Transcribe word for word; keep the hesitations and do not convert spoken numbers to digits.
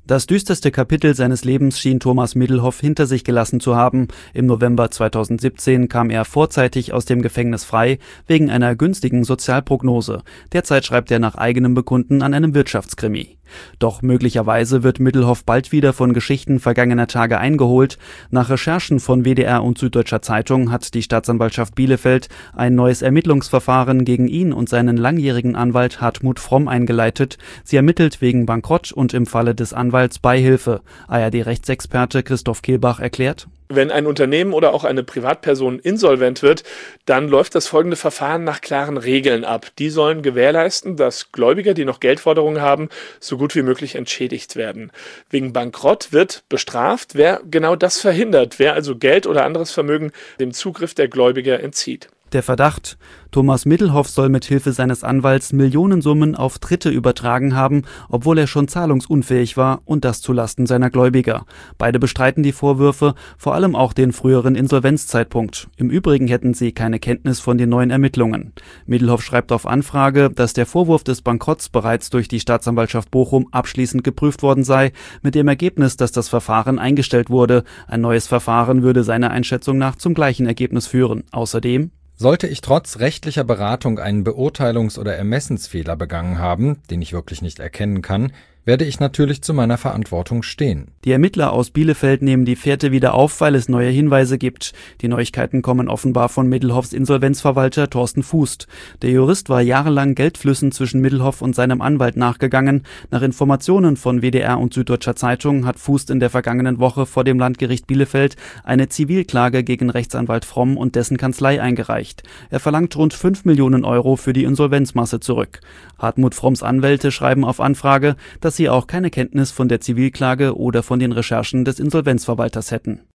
Das düsterste Kapitel seines Lebens schien Thomas Middelhoff hinter sich gelassen zu haben. Im November zweitausendsiebzehn kam er vorzeitig aus dem Gefängnis frei, wegen einer günstigen Sozialprognose. Derzeit schreibt er nach eigenem Bekunden an einem Wirtschaftskrimi. Doch möglicherweise wird Middelhoff bald wieder von Geschichten vergangener Tage eingeholt. Nach Recherchen von W D R und Süddeutscher Zeitung hat die Staatsanwaltschaft Bielefeld ein neues Ermittlungsverfahren gegen ihn und seinen langjährigen Anwalt Hartmut Fromm eingeleitet. Sie ermittelt wegen Bankrott und im Falle des Anwalts Beihilfe. A R D-Rechtsexperte Christoph Kehlbach erklärt: Wenn ein Unternehmen oder auch eine Privatperson insolvent wird, dann läuft das folgende Verfahren nach klaren Regeln ab. Die sollen gewährleisten, dass Gläubiger, die noch Geldforderungen haben, so gut wie möglich entschädigt werden. Wegen Bankrott wird bestraft, wer genau das verhindert, wer also Geld oder anderes Vermögen dem Zugriff der Gläubiger entzieht. Der Verdacht: Thomas Middelhoff soll mit Hilfe seines Anwalts Millionensummen auf Dritte übertragen haben, obwohl er schon zahlungsunfähig war, und das zulasten seiner Gläubiger. Beide bestreiten die Vorwürfe, vor allem auch den früheren Insolvenzzeitpunkt. Im Übrigen hätten sie keine Kenntnis von den neuen Ermittlungen. Middelhoff schreibt auf Anfrage, dass der Vorwurf des Bankrotts bereits durch die Staatsanwaltschaft Bochum abschließend geprüft worden sei, mit dem Ergebnis, dass das Verfahren eingestellt wurde. Ein neues Verfahren würde seiner Einschätzung nach zum gleichen Ergebnis führen. Außerdem: Sollte ich trotz rechtlicher Beratung einen Beurteilungs- oder Ermessensfehler begangen haben, den ich wirklich nicht erkennen kann, werde ich natürlich zu meiner Verantwortung stehen. Die Ermittler aus Bielefeld nehmen die Fährte wieder auf, weil es neue Hinweise gibt. Die Neuigkeiten kommen offenbar von Middelhoffs Insolvenzverwalter Thorsten Fußt. Der Jurist war jahrelang Geldflüssen zwischen Middelhoff und seinem Anwalt nachgegangen. Nach Informationen von W D R und Süddeutscher Zeitung hat Fußt in der vergangenen Woche vor dem Landgericht Bielefeld eine Zivilklage gegen Rechtsanwalt Fromm und dessen Kanzlei eingereicht. Er verlangt rund fünf Millionen Euro für die Insolvenzmasse zurück. Hartmut Fromms Anwälte schreiben auf Anfrage, dass sie auch keine Kenntnis von der Zivilklage oder von den Recherchen des Insolvenzverwalters hätten.